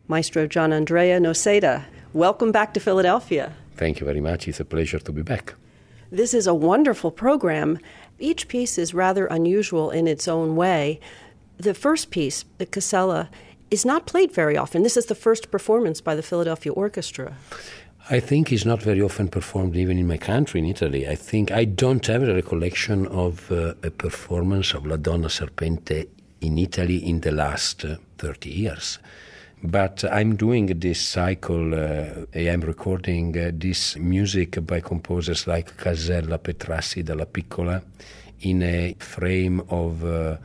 Maestro Gianandrea Noseda, welcome back to Philadelphia. Thank you very much. It's a pleasure to be back. This is a wonderful program. Each piece is rather unusual in its own way. The first piece, the Casella, is not played very often. This is the first performance by the Philadelphia Orchestra. I think it's not very often performed even in my country, in Italy. I think I don't have a recollection of a performance of La Donna Serpente in Italy in the last 30 years. But I'm doing this cycle, I'm recording this music by composers like Casella, Petrassi, Dalla Piccola, in a frame of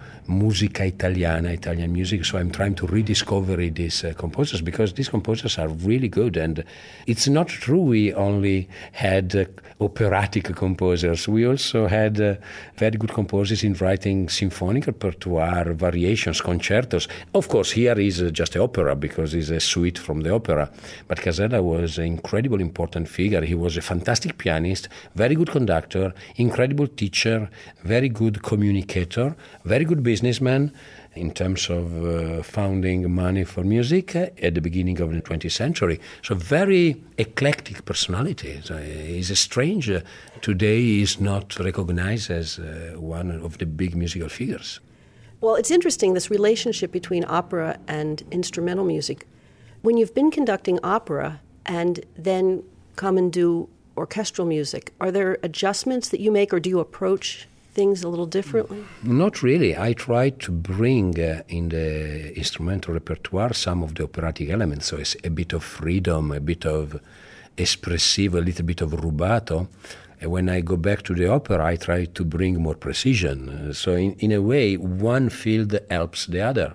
musica italiana, Italian music. So I'm trying to rediscover these composers, because these composers are really good. And it's not true we only had operatic composers. We also had very good composers in writing symphonic repertoire, variations, concertos. Of course, here is just an opera because it's a suite from the opera. But Casella was an incredible important figure. He was a fantastic pianist, very good conductor, incredible teacher, very good communicator, very good businessman in terms of founding money for music at the beginning of the 20th century. So very eclectic personality. So he's a strange, today is not recognized as one of the big musical figures. Well, it's interesting, this relationship between opera and instrumental music. When you've been conducting opera and then come and do orchestral music, are there adjustments that you make, or do you approach things a little differently? Not really. I try to bring in the instrumental repertoire some of the operatic elements, so it's a bit of freedom, a bit of espressive, a little bit of rubato. And when I go back to the opera, I try to bring more precision. So in a way, one field helps the other.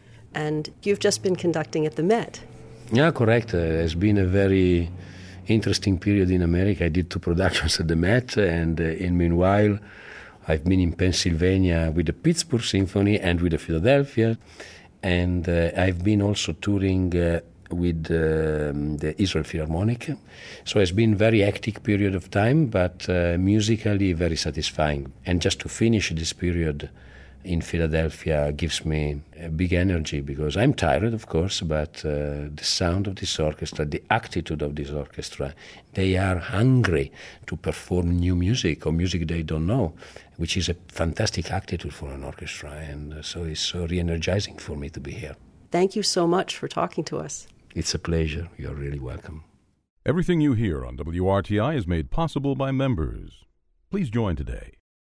And you've just been conducting at the Met. Yeah, correct. It's been a very interesting period in America. I did 2 productions at the Met, and in meanwhile, I've been in Pennsylvania with the Pittsburgh Symphony and with the Philadelphia, and I've been also touring with the Israel Philharmonic. So it's been a very hectic period of time, but musically very satisfying. And just to finish this period in Philadelphia gives me a big energy, because I'm tired, of course, but the sound of this orchestra, the attitude of this orchestra, they are hungry to perform new music or music they don't know, which is a fantastic attitude for an orchestra. And so it's so re-energizing for me to be here. Thank you so much for talking to us. It's a pleasure. You're really welcome. Everything you hear on WRTI is made possible by members. Please join today